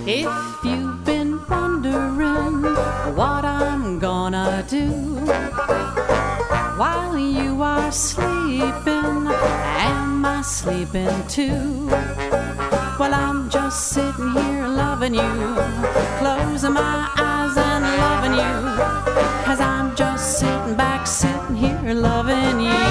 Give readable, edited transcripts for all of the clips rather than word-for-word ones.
If you've been wondering what I'm gonna do while you are sleeping, am I sleeping too? Well, I'm just sitting here loving you, closing my eyes and loving you, 'cause I'm just sitting back, sitting here loving you.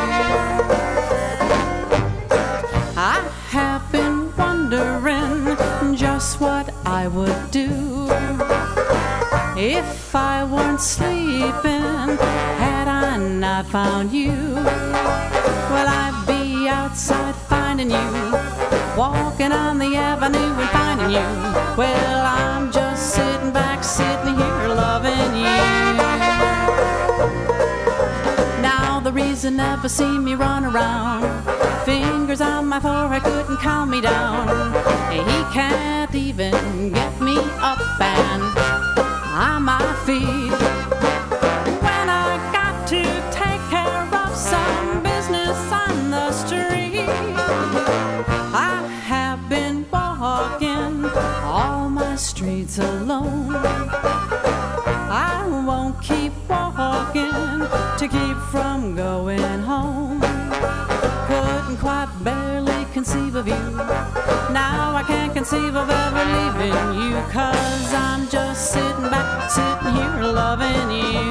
I have been wondering just what I would do if I weren't sleeping, had I not found you. Well, I'd be outside finding you, walking on the avenue and finding you. Well, I'm just sitting back, sitting here loving you. Now the reason never see me run around, fingers on my forehead couldn't calm me down. He can't even get me up and on my feet. When I got to take care of some business on the street, I have been walking all my streets alone. I won't keep walking to keep from going home. Couldn't quite barely conceive of you, now I can't conceive of ever leaving you, 'cause I'm just sitting back, sitting here loving you.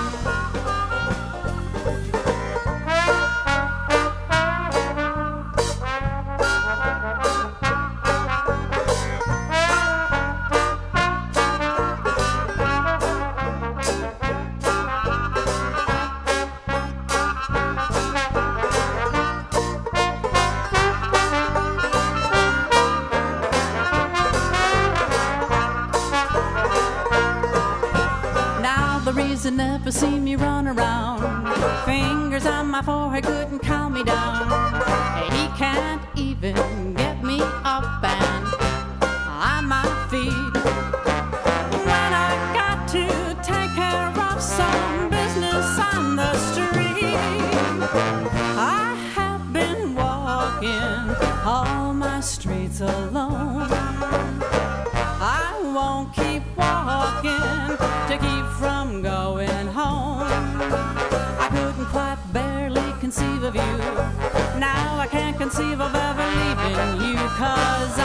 The reason never see me run around, fingers on my forehead couldn't calm me down. He can't even get me up and on my feet. When I got to take care of some business on the street, I have been walking all my streets alone. I won't keep walking to keep from going home. I couldn't quite barely conceive of you, now I can't conceive of ever leaving you, 'cause